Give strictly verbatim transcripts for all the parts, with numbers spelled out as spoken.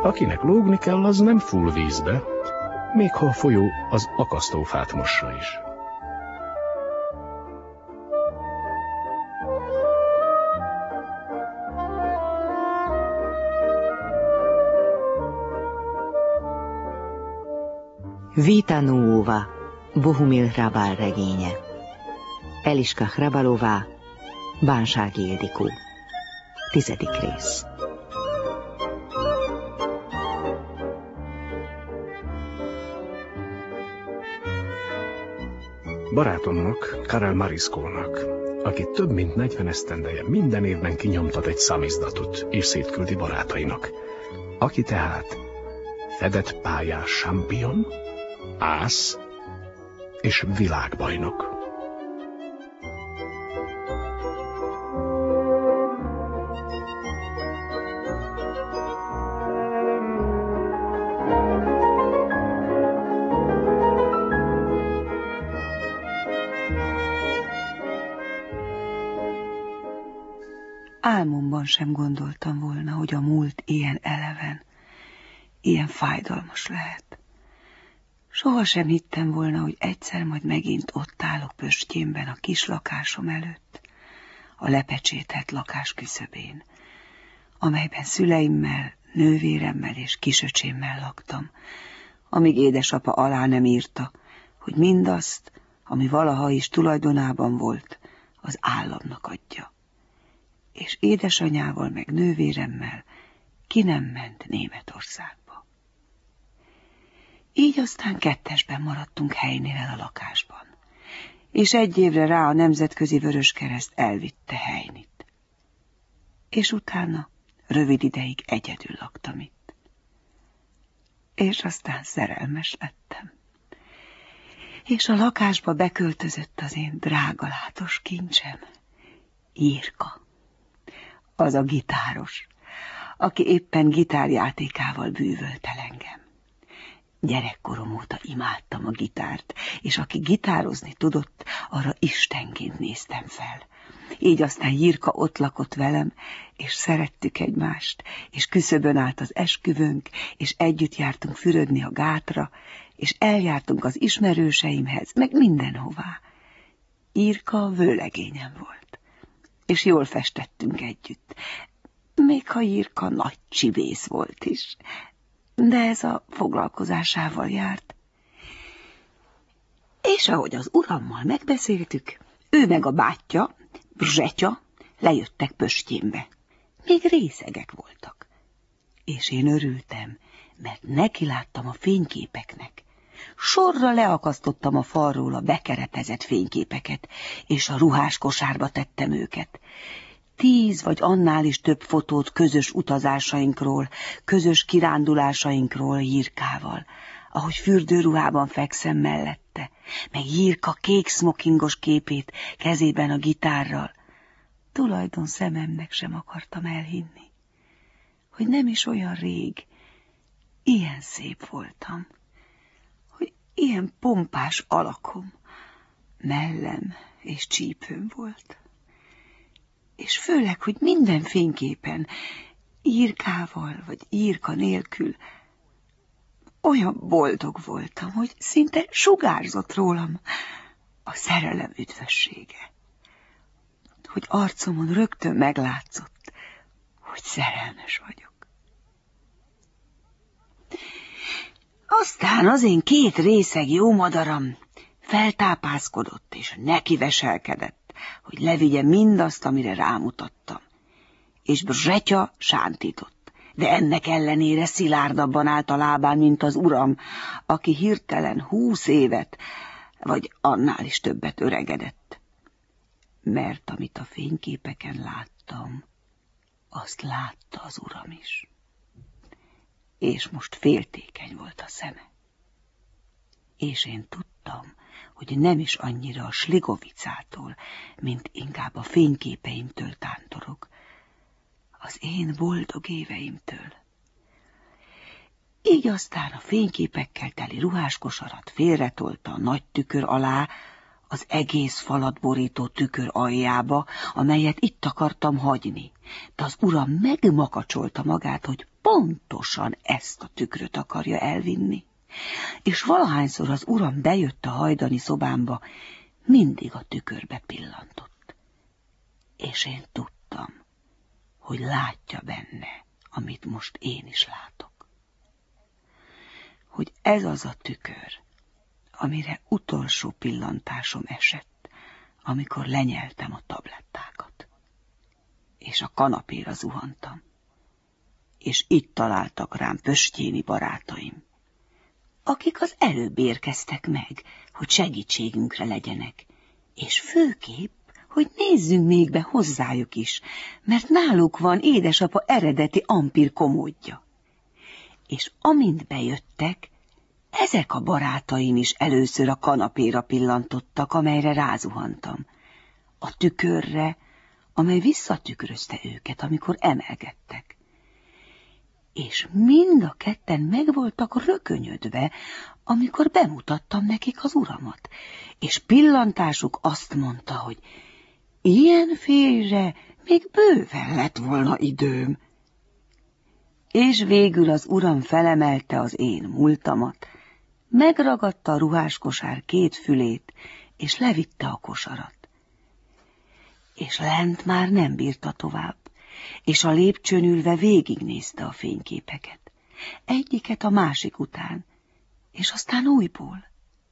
Akinek lógni kell, az nem full vízbe, még ha a folyó az akasztófát mossa is. Vita Nuova, Bohumil Hrabal regénye. Eliska Hrabalová, Bánsági Ildikó. Tizedik rész. Barátomnak, Karel Mariszkónak, aki több mint negyven esztendeje minden évben kinyomtat egy szamizdatot, és szétküldi barátainak. Aki tehát fedett pályás champion, ász és világbajnok. Álmomban sem gondoltam volna, hogy a múlt ilyen eleven, ilyen fájdalmas lehet. Soha sem hittem volna, hogy egyszer majd megint ott állok pöstjémben a kis lakásom előtt, a lepecsételt lakás küszöbén, amelyben szüleimmel, nővéremmel és kisöcsémmel laktam, amíg édesapa alá nem írta, hogy mindazt, ami valaha is tulajdonában volt, az államnak adja. És édesanyával meg nővéremmel ki nem ment Németországba. Így aztán kettesben maradtunk Heinével a lakásban, és egy évre rá a Nemzetközi Vöröskereszt elvitte Heinit. És utána rövid ideig egyedül laktam itt. És aztán szerelmes lettem. És a lakásba beköltözött az én drága látos kincsem, Jirka. Az a gitáros, aki éppen gitárjátékával bűvölt el engem. Gyerekkorom óta imádtam a gitárt, és aki gitározni tudott, arra istenként néztem fel. Így aztán Jirka ott lakott velem, és szerettük egymást, és küszöbön állt az esküvőnk, és együtt jártunk fürödni a gátra, és eljártunk az ismerőseimhez, meg mindenhová. Jirka vőlegényem volt, és jól festettünk együtt, még ha Jirka nagy csibész volt is, de ez a foglalkozásával járt. És ahogy az urammal megbeszéltük, ő meg a bátyja, Brzsetya, lejöttek pöstjémbe. Még részegek voltak. És én örültem, mert nekiláttam a fényképeknek. Sorra leakasztottam a falról a bekeretezett fényképeket, és a ruhás kosárba tettem őket. Tíz vagy annál is több fotót közös utazásainkról, közös kirándulásainkról Jirkával, ahogy fürdőruhában fekszem mellette, meg Jirka kék szmokingos képét kezében a gitárral. Tulajdon szememnek sem akartam elhinni, hogy nem is olyan rég ilyen szép voltam, hogy ilyen pompás alakom, mellem és csípőm volt. És főleg, hogy minden fényképen, Jirkával vagy Jirka nélkül, olyan boldog voltam, hogy szinte sugárzott rólam a szerelem üdvössége. Hogy arcomon rögtön meglátszott, hogy szerelmes vagyok. Aztán az én két részeg jó madaram feltápászkodott és nekiveselkedett, hogy levigye mindazt, amire rámutattam. És Brzsetya sántított, de ennek ellenére szilárdabban állt a lábán, mint az uram, aki hirtelen húsz évet, vagy annál is többet öregedett. Mert amit a fényképeken láttam, azt látta az uram is. És most féltékeny volt a szeme. És én tudtam, hogy nem is annyira a Sligovicától, mint inkább a fényképeimtől tántorog, az én boldog éveimtől. Így aztán a fényképekkel teli ruháskosarat félretolta a nagy tükör alá, az egész falat borító tükör aljába, amelyet itt akartam hagyni, de az uram megmakacsolta magát, hogy pontosan ezt a tükröt akarja elvinni. És valahányszor az uram bejött a hajdani szobámba, mindig a tükörbe pillantott. És én tudtam, hogy látja benne, amit most én is látok. Hogy ez az a tükör, amire utolsó pillantásom esett, amikor lenyeltem a tablettákat. És a kanapéra zuhantam. És itt találtak rám pösttyéni barátaim, akik az előbb érkeztek meg, hogy segítségünkre legyenek, és főképp, hogy nézzünk még be hozzájuk is, mert náluk van édesapa eredeti ampír komódja. És amint bejöttek, ezek a barátaim is először a kanapéra pillantottak, amelyre rázuhantam, a tükörre, amely visszatükrözte őket, amikor emelgettek. És mind a ketten meg voltak rökönyödve, amikor bemutattam nekik az uramat, és pillantásuk azt mondta, hogy ilyen félre még bőven lett volna időm. És végül az uram felemelte az én múltamat, megragadta a ruháskosár két fülét, és levitte a kosarat. És lent már nem bírta tovább, és a lépcsőn ülve végignézte a fényképeket, egyiket a másik után, és aztán újból.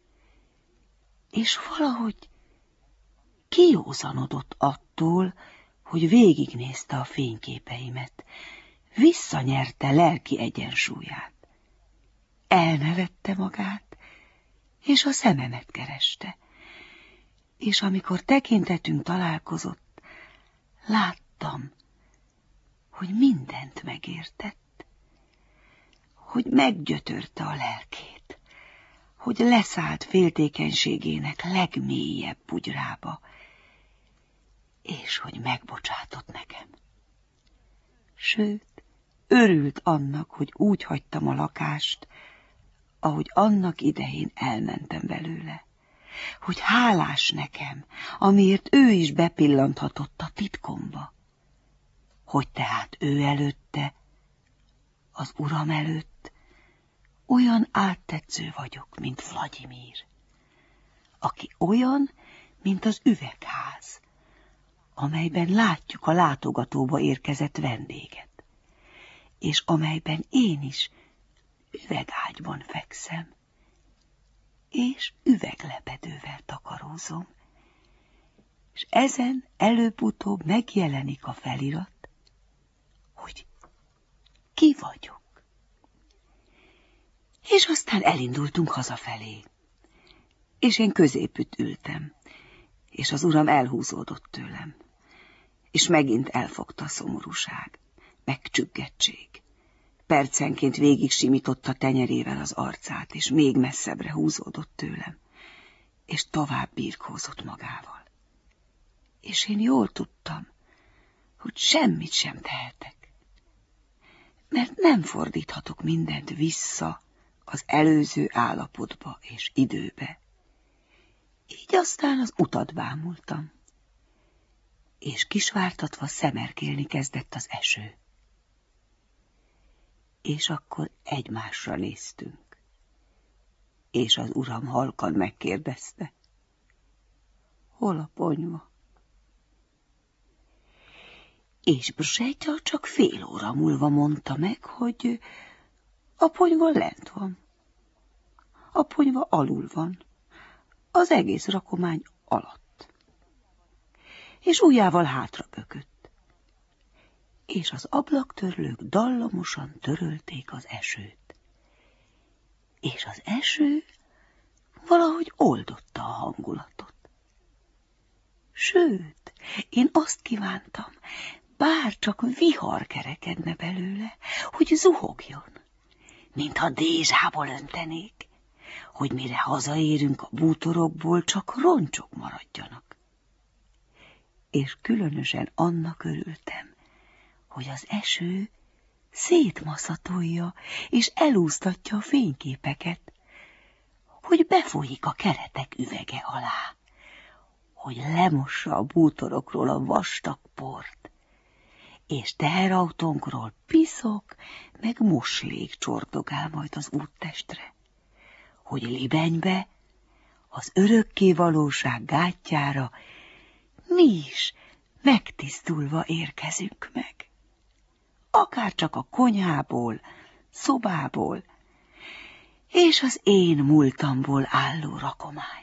És valahogy kijózanodott attól, hogy végignézte a fényképeimet, visszanyerte lelki egyensúlyát. Elnevette magát, és a szememet kereste. És amikor tekintetünk találkozott, láttam, hogy mindent megértett, hogy meggyötörte a lelkét, hogy leszállt féltékenységének legmélyebb bugyrába, és hogy megbocsátott nekem. Sőt, örült annak, hogy úgy hagytam a lakást, ahogy annak idején elmentem belőle, hogy hálás nekem, amiért ő is bepillanthatott a titkomba, hogy tehát ő előtte, az uram előtt olyan áttetsző vagyok, mint Vladimir, aki olyan, mint az üvegház, amelyben látjuk a látogatóba érkezett vendéget, és amelyben én is üvegágyban fekszem, és üveglepedővel takarózom, és ezen előbb-utóbb megjelenik a felirat, hogy ki vagyok. És aztán elindultunk hazafelé, és én középütt ültem, és az uram elhúzódott tőlem, és megint elfogta a szomorúság, megcsüggettség. Percenként végig simította tenyerével az arcát, és még messzebbre húzódott tőlem, és tovább birkózott magával. És én jól tudtam, hogy semmit sem tehetek, mert nem fordíthatok mindent vissza az előző állapotba és időbe. Így aztán az utat bámultam, és kisvártatva szemerkélni kezdett az eső. És akkor egymásra néztünk, és az uram halkan megkérdezte, hol a ponyva? És Brzsetya csak fél óra múlva mondta meg, hogy a ponyva lent van, a ponyva alul van, az egész rakomány alatt. És ujjával hátra bökött, és az ablaktörlők dallamosan törölték az esőt. És az eső valahogy oldotta a hangulatot. Sőt, én azt kívántam, bár csak vihar kerekedne belőle, hogy zuhogjon, mintha dézsából öntenék, hogy mire hazaérünk a bútorokból, csak roncsok maradjanak. És különösen annak örültem, hogy az eső szétmaszatolja és elúsztatja a fényképeket, hogy befolyik a keretek üvege alá, hogy lemossa a bútorokról a vastag port, és teherautónkról piszok, meg moslék csordogál majd az úttestre, hogy Libenybe, az örökké valóság gátjára mi is megtisztulva érkezünk meg. Akár csak a konyhából, szobából, és az én múltamból álló rakomány.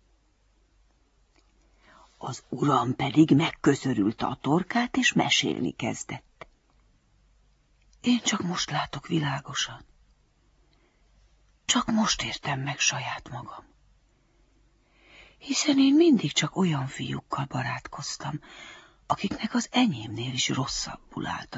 Az uram pedig megköszörülte a torkát, és mesélni kezdett. Én csak most látok világosan. Csak most értem meg saját magam. Hiszen én mindig csak olyan fiúkkal barátkoztam, akiknek az enyémnél is rosszabbul állt